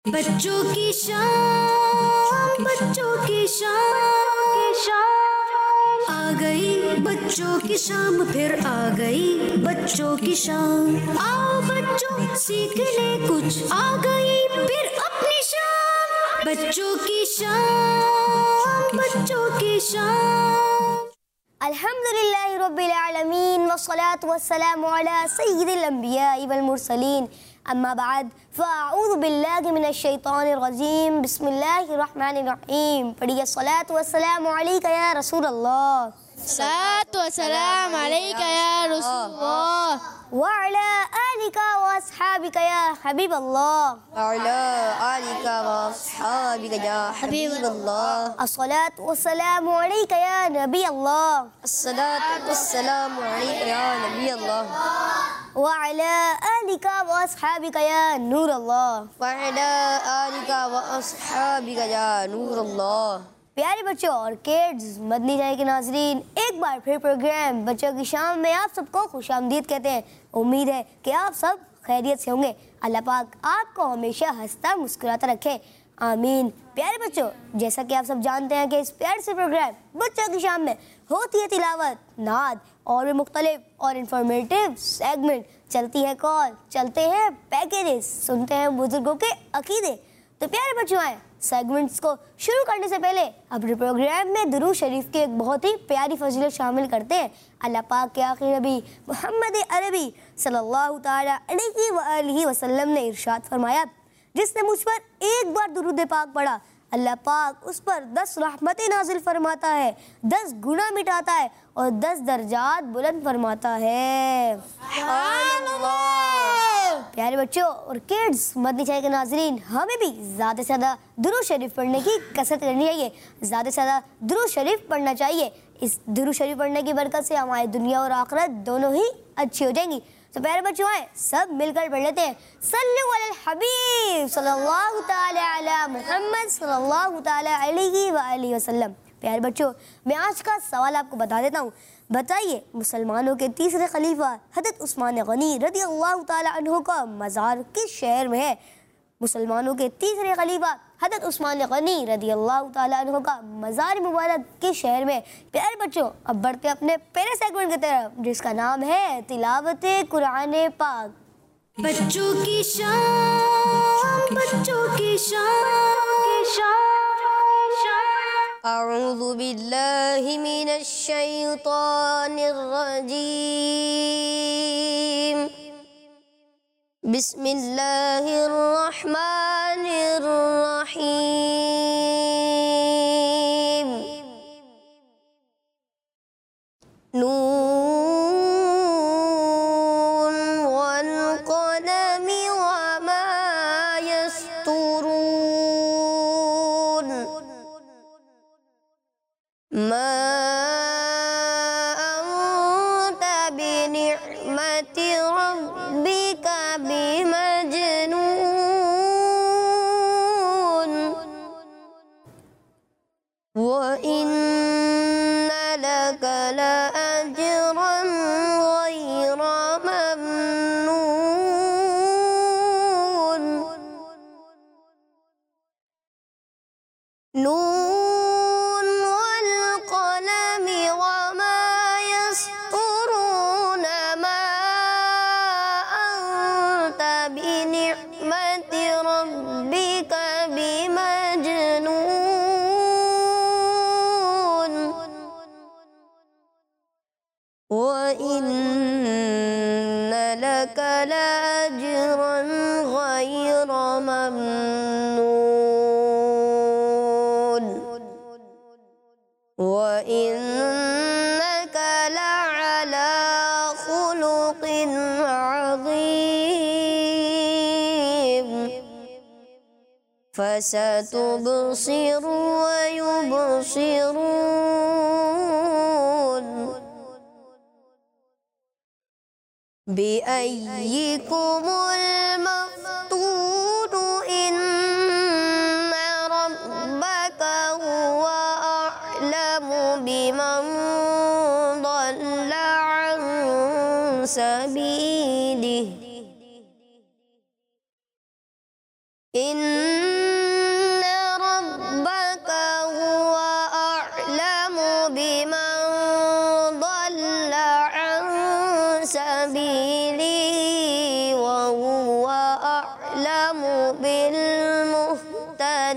बच्चों की शाम, बच्चों की शाम आ गई, बच्चों की शाम फिर आ गई, बच्चों की शाम। आओ बच्चों सीखने कुछ, आ गई फिर अपनी शाम। बच्चों की शाम, बच्चों की शाम। अल्हम्दुलिल्लाहि रब्बिल आलमीन वस्सलातु वस्सलामु अला सय्यिदिल अंबिया वल मुरसलीन अम्मा बाद फ़अऊज़ु बिल्लाहि मिनश शैतानिर रजीम बिस्मिल्लाहिर रहमानिर रहीम। पढ़िए सलातु वस्सलामु अलैका या रसूल अल्लाह, सलातु वस्सलाम अलैका या रसूलल्लाह व अला आलिका व अस्हाबिका या हबीब अल्लाह, अला आलिका व अस्हाबिका या हबीब अल्लाह। अस्सलातु वस्सलामु अलैका या नबी अल्लाह, अस्सलातु वस्सलामु अलैका या नबी अल्लाह। व अला आलिका व अस्हाबिका या नूर अल्लाह, व अला आलिका व अस्हाबिका या नूर अल्लाह। प्यारे बच्चों और किड्स, मदनी चैनल के नाजरीन, एक बार फिर प्रोग्राम बच्चों की शाम में आप सबको खुशामदीद कहते हैं। उम्मीद है कि आप सब खैरियत से होंगे। अल्लाह पाक आपको हमेशा हंसता मुस्कुराता रखे, आमीन। प्यारे बच्चों, जैसा कि आप सब जानते हैं कि इस प्यारे से प्रोग्राम बच्चों की शाम में होती है तिलावत, नाद और भी मुख्तलिफ और इंफॉर्मेटिव सेगमेंट, चलती है कॉल, चलते हैं पैकेजेस, सुनते हैं बुजुर्गों के अकीदे। तो प्यारे बच्चों, आए सेगमेंट्स को शुरू करने से पहले अपने प्रोग्राम में दुरूद शरीफ की एक बहुत ही प्यारी फजीलत शामिल करते हैं। अल्लाह पाक के आखिरी नबी मोहम्मद अरबी सल्लल्लाहु ताला अलैहि वसल्लम ने इरशाद फरमाया, जिसने मुझ पर एक बार दुरूद पाक पढ़ा, अल्लाह पाक उस पर 10 रहमतें नाजिल फरमाता है, 10 गुनाह मिटाता है और 10 दर्जात बुलंद फरमाता है। प्यारे बच्चों और किड्स, मदनी चैनल के नाजरीन, हमें भी ज़्यादा से ज़्यादा दुरूद शरीफ पढ़ने की कसरत करनी चाहिए, ज़्यादा से ज़्यादा दुरूद शरीफ पढ़ना चाहिए। इस दुरूद शरीफ पढ़ने की बरकत से हमारी दुनिया और आखिरत दोनों ही अच्छी हो जाएंगी। तो प्यारे बच्चों, आए सब मिलकर पढ़ लेते हैं, सल्लु अलल हबीब सल्लल्लाहु ताला अला मुहम्मद सल्लल्लाहु ताला अलैहि व आलिहि वसल्लम। प्यारे बच्चों, मैं आज का सवाल आपको बता देता हूँ। बताइए, मुसलमानों के तीसरे खलीफा हज़रत उस्मान गनी रज़ी अल्लाह ताला अन्हु का मज़ार किस शहर में है? मुसलमानों के तीसरे खलीफा हज़रत उस्मान गनी रज़ी अल्लाह ताला अन्हु का मज़ार मुबारक किस शहर में? प्यारे बच्चों, अब बढ़ते अपने पहले सेगमेंट की तरफ, जिसका नाम है तिलावत कुरान पाक। बच्चों की शाम, बच्चों की शाम। अऊज़ु बिल्लाहि मिनश शैतानिर रजीम। बिस्मिल्लाहिर रहमानिर रहीम। नून वल क़लमि वमा यस्तुरून। मा अंत बिनिअमति रब्बिका बिमजनून। व इन्न लक लअज्रन गैर ममनून। नून वल क़लमि वमा यस्तुरून। मा अंत बिनिअमति रब्बिका बिमजनून। व इन्न लक लअज्रन गैर ममनून। व इन्नक लअला खुलुक़िन अज़ीम। फसतुबसिरु व युबसिरून। बिअय्यिकुमुल मफ्तून। इन्न रब्बका हुवा अअलमु बिमन ضل عن سبيله।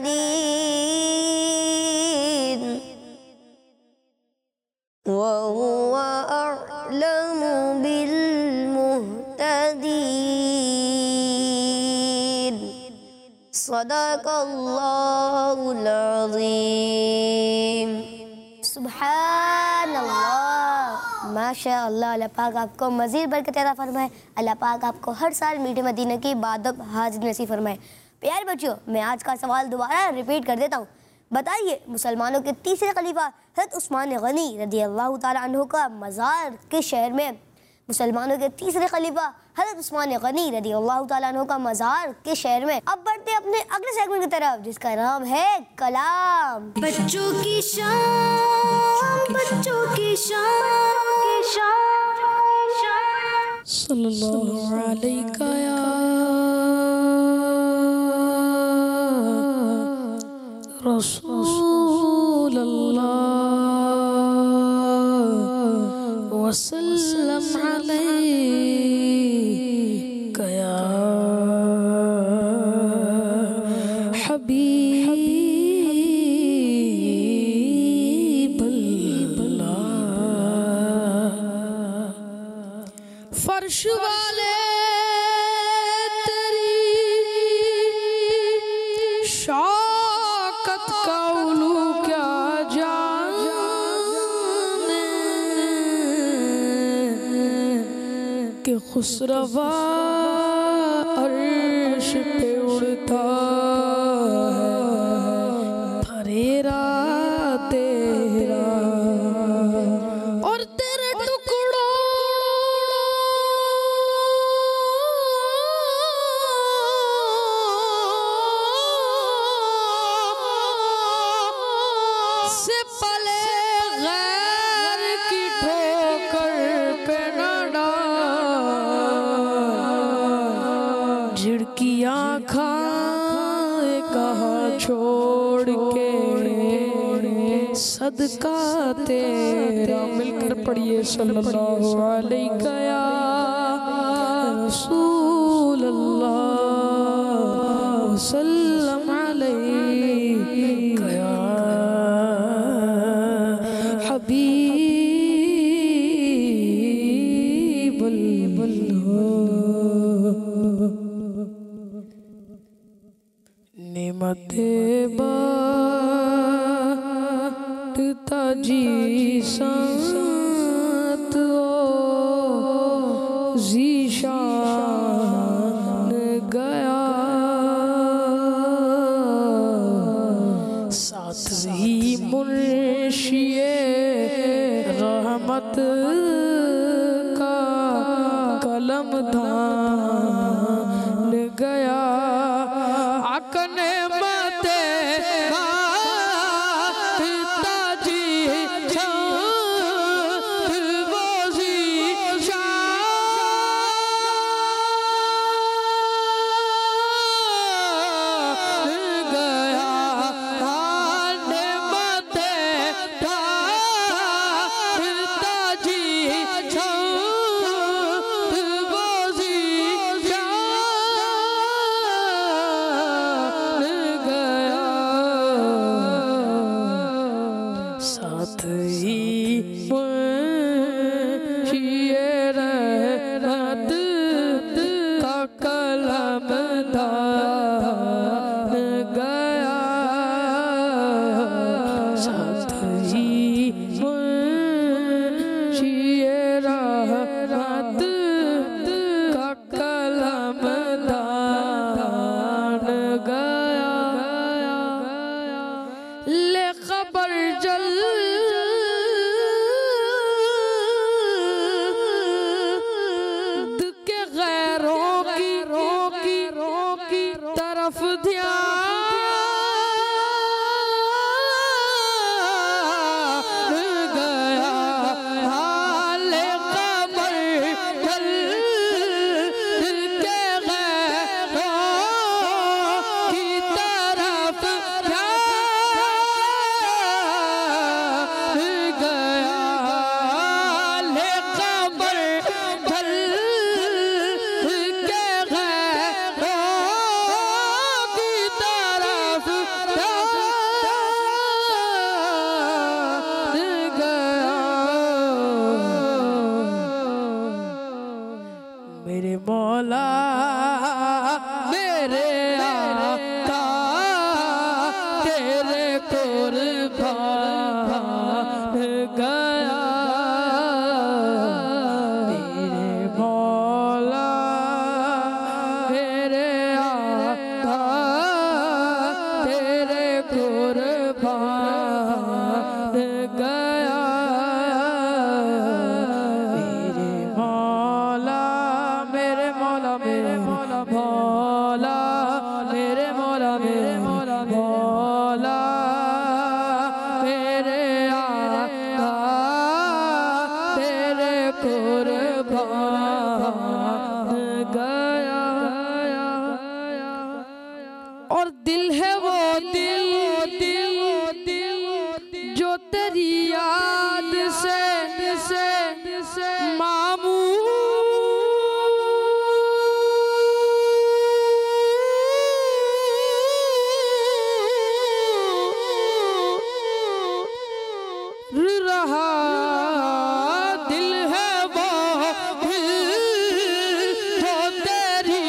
मुहतदीन वहुवा अअलमु बिल मुहतदीन सदक़ल्लाहुल अज़ीम। सुभानअल्लाह, माशाअल्लाह। अल्लाह पाक आपको मज़ीद बरकत अता फरमाए। अल्लाह पाक आपको हर साल मीठे मदीने की इबादत हाजिर नसीब फरमाए। प्यारे बच्चों, मैं आज का सवाल दोबारा रिपीट कर देता हूँ। बताइए, मुसलमानों के तीसरे खलीफा हज़रत उस्मान गनी रज़ी अल्लाह ताला अन्हु का मज़ार किस शहर में? मुसलमानों के तीसरे खलीफा हज़रत उस्मान गनी रज़ी अल्लाह ताला अन्हु का मज़ार किस शहर में? अब बढ़ते हैं अपने अगले सेगमेंट की तरफ, जिसका नाम है कलाम। बच्चों की शान, बच्चों की शान, सल्लल्लाहु अलैका या रसूल अल्लाह वसल्लम अलैका या हबीब अल्लाह। फर्श वाले तेरी शौकत का उलू क्या जाने कि खुसरवा अर्श पे उड़ता है फरेरा तेरा और तेरे टुकड़ों से पले गैर की ठोकर पे न डाल। झिड़की आँखें कहाँ छोड़ के सदका तेरा। मिलकर पढ़िए सल्लल्लाहु अलैका या रसूल अल्लाह वसल्लम अलैका या हबीब अल्लाह। नेमते बाटता जी संत ओ ज़ीशान गया साथ ही मुर्शिए रहमत का कलम धान गया। आकने मते पिताजी गया। और दिल है वो दिल जो तेरी याद से रहा। दिल है वो दिल जो तेरी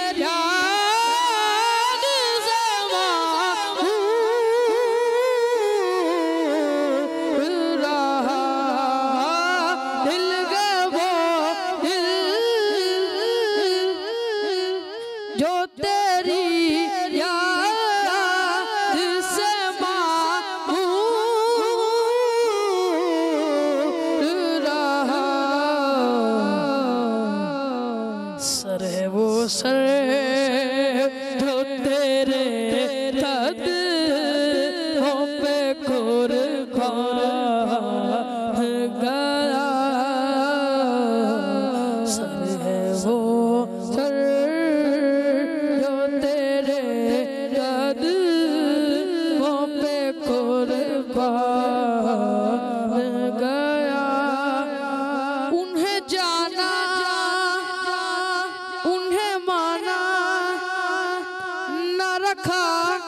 याद से रहा। दिल है वो दिल जो तेरी याद से सर है वो सर जो तेरे कदमों पे कुर्बान गया। सर है वो सर जो तेरे कदमों पे कुर्बान गया। उन्हें जाना उन्हें माना न रखा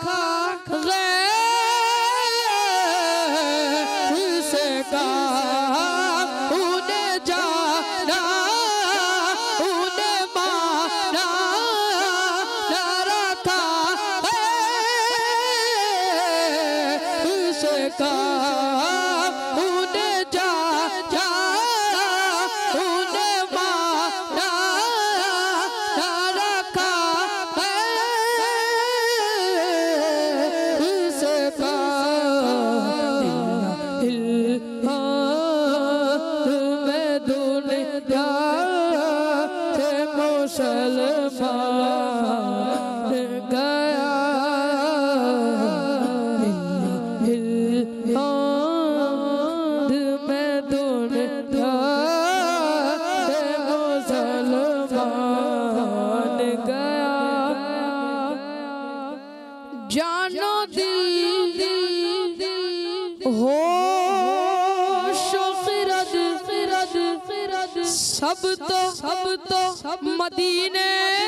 गैर से कहा। उन्हें जाना उन्हें माना न रखा गैर से कहा। उन्हें जाना उन्हें माना न रखा से मैं दुनिया से मुसलमान गया। मैं दुनिया से मुसलमान गया। जानो दिल हो खिरद सब तो मदीने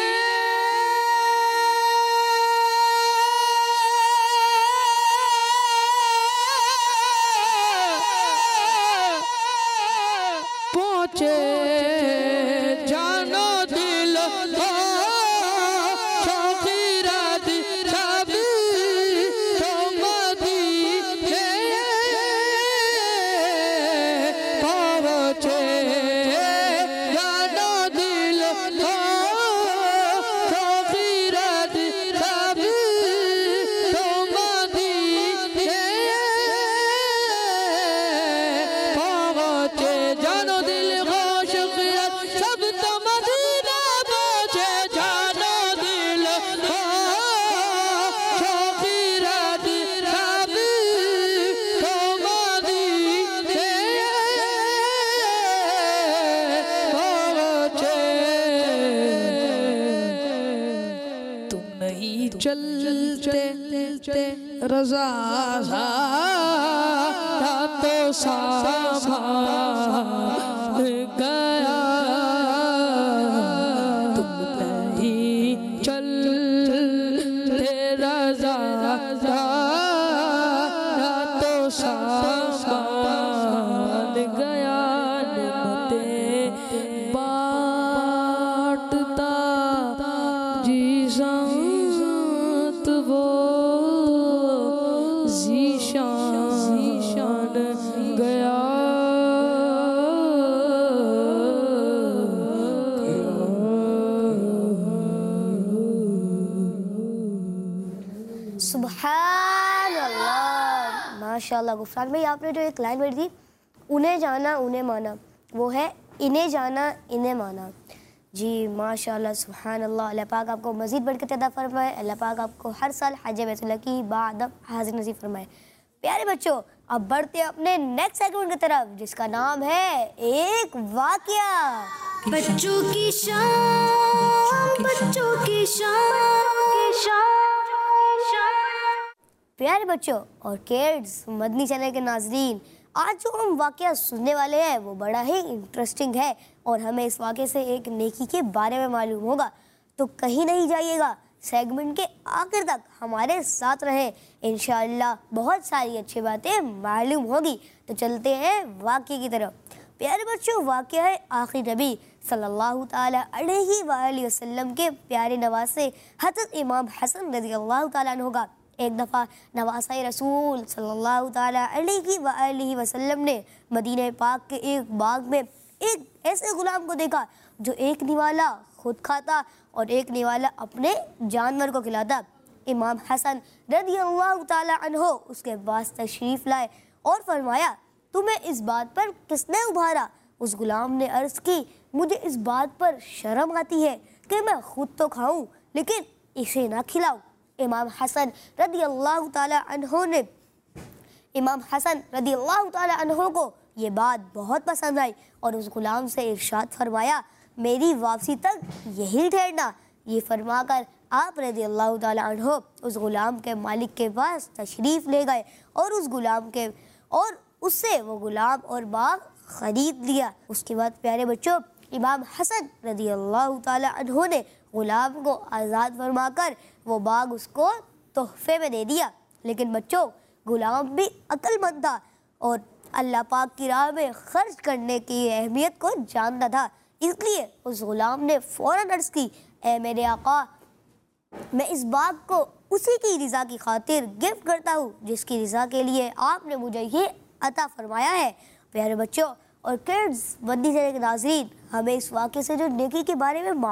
पहुँचे। जानो दिल हो खिरद सब तो मदीने पहुँचे। जानो दिल हो खिरद सब तो मदीने पहुँचे। जानो दिल होश खिरत सब तो मदीना पहुँचे। जानो दिल होश खिरत सब तो मदीने पहुँचे। तुम नहीं चलते रज़ा तो सामान गया। तुम नहीं चलते रज़ा तो सामान गया। निमतें बांटता जी संत वो ज़ीशान गया। सुभान अल्लाह, माशाल्लाह। गुफरान भाई आपने जो एक लाइन पढ़ी थी, उन्हें जाना उन्हें माना, वो है इन्हें जाना इन्हें माना। जी माशाल्लाह, सुभान अल्लाह। अल्लाह पाक आपको मज़ीद बरकत अता फरमाए। अल्लाह पाक आपको हर साल हज बैतुल्लाह की बाद हाजिर नसीब फरमाए। प्यारे बच्चों, अब बढ़ते हैं अपने नेक्स्ट सेगमेंट की तरफ, जिसका नाम है एक वाकया। बच्चों की शान, बच्चों की शान, प्यारे बच्चों और किड्स, मदनी चैनल के नाजरीन, आज जो हम वाक़या सुनने वाले हैं वो बड़ा ही इंटरेस्टिंग है और हमें इस वाक़े से एक नेकी के बारे में मालूम होगा। तो कहीं नहीं जाइएगा, सेगमेंट के आखिर तक हमारे साथ रहें। इंशाअल्लाह बहुत सारी अच्छी बातें मालूम होगी। तो चलते हैं वाक़े की तरफ। प्यारे बच्चों, वाक़या है आखिरी नबी सल्लल्लाहु ताला अलैहि वसल्लम के प्यारे नवासे हज़रत इमाम हसन रज़ियल्लाहु ताला अन्हु का। एक दफ़ा नवासा रसूल सल्लल्लाहु ताला अलैहि वसल्लम ने मदीने पाक के एक बाग में एक ऐसे गुलाम को देखा जो एक निवाला खुद खाता और एक निवाला अपने जानवर को खिलाता। इमाम हसन रज़ियल्लाहु ताला अन्हु उसके पास तशरीफ़ लाए और फरमाया, तुम्हें इस बात पर किसने उभारा? उस गुलाम ने अर्ज़ की, मुझे इस बात पर शर्म आती है कि मैं खुद तो खाऊं लेकिन इसे ना खिलाऊं। इमाम हसन रज़ियल्लाहु ताला अन्हु को ये बात बहुत पसंद आई और उस गुलाम से इरशाद फरमाया, मेरी वापसी तक यही ठहरना। ये फरमाकर आप रज़ियल्लाहु ताला अन्हु उस गुलाम के मालिक के पास तशरीफ़ ले गए और उससे वो गुलाम और बाग ख़रीद लिया। उसके बाद प्यारे बच्चों, इमाम हसन रज़ियल्लाहु ताला अन्हु ने गुलाम को आज़ाद फरमाकर वो बाग उसको तोहफे में दे दिया। लेकिन बच्चों, गुलाम भी अक्लमंद था और अल्लाह पाक की राह में खर्च करने की अहमियत को जानता था। इसलिए उस गुलाम ने फ़ौरन अर्ज़ की, ए मेरे आका, मैं इस बाग को उसी की रज़ा की खातिर गिफ्ट करता हूँ जिसकी रज़ा के लिए आपने मुझे ये अता फरमाया है। प्यारे बच्चों और किड्स, मदनी चैनल के नाज़रीन, हमें इस वाक़े से जो नेकी के बारे में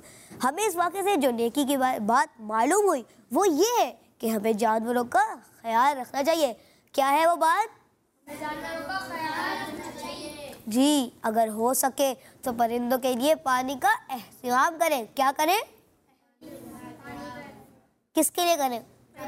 बात मालूम हुई वो ये है कि हमें जानवरों का ख्याल रखना चाहिए। क्या है वो बात? जानवरों का ख्याल रखना चाहिए जी। अगर हो सके तो परिंदों के लिए पानी का एहतियाम करें। क्या करें? किसके लिए करें?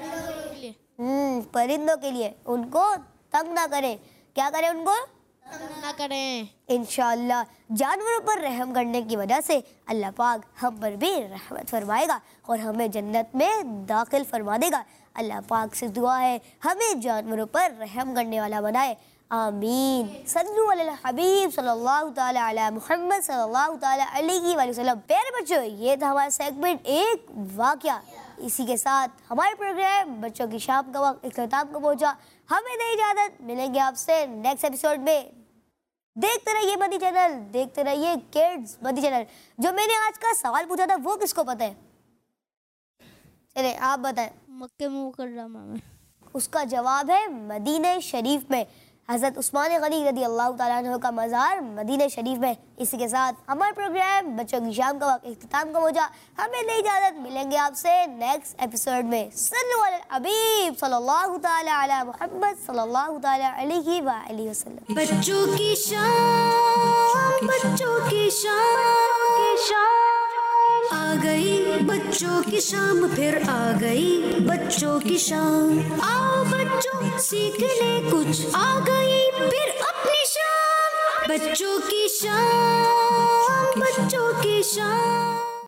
परिंदों के लिए। उनको तंग ना करें। क्या करें? उनको ना करें। इंशाअल्लाह जानवरों पर रहम करने की वजह से अल्लाह पाक हम पर भी रहमत फरमाएगा और हमें जन्नत में दाखिल फरमा देगा। अल्लाह पाक से दुआ है हमें जानवरों पर रहम करने वाला बनाए। आमीन। सल्लु अला हबीब सल्लल्लाहु ताला अला मुहम्मद सल्लल्लाहु ताला अलैहि वसल्लम। प्यारे बच्चों, ये था हमारा सेगमेंट एक वाक़या। इसी के साथ हमारे प्रोग्राम बच्चों की शाम का वक्त इख्तिताम को पहुंचा। हमें दे इजाज़त, मिलेंगे आपसे नेक्स्ट एपिसोड में। देखते रहिए मदनी चैनल, देखते रहिए किड्स मदनी चैनल। जो मैंने आज का सवाल पूछा था वो किसको पता है? चले आप बताएं। मक्के मुकर्रमा में। उसका जवाब है मदीने शरीफ में। हज़रत उस्मान गनी रज़ियल्लाहु ताला अन्हु का मज़ार मदीने शरीफ में। इसी के साथ हमारा प्रोग्राम बच्चों की शाम का वक्त इख्तिताम को पहुंचा। हमें दे इजाज़त, मिलेंगे आपसे नेक्स्ट एपिसोड में। सल्लु अला हबीब सल्लल्लाहु ताला अला मुहम्मद सल्लल्लाहु ताला अलैहि वसल्लम। बच्चों की शाम, बच्चों की शाम, आ गई बच्चों की शाम, फिर आ गई बच्चों की शाम। आओ बच्चों सीख ले कुछ, आ गई फिर अपनी शाम। बच्चों की शाम, बच्चों की शाम।